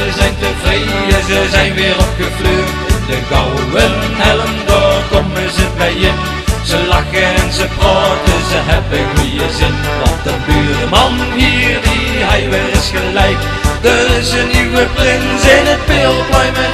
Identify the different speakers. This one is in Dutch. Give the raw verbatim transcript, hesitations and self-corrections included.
Speaker 1: ze zijn tevreden, ze zijn weer opgevleurd. In de gouden helm, daar komen ze bij in. Ze lachen en ze praten, ze hebben goede zin. Want de buurman hier, die hij weer is gelijk. Er is een nieuwe prins in het Peelplein.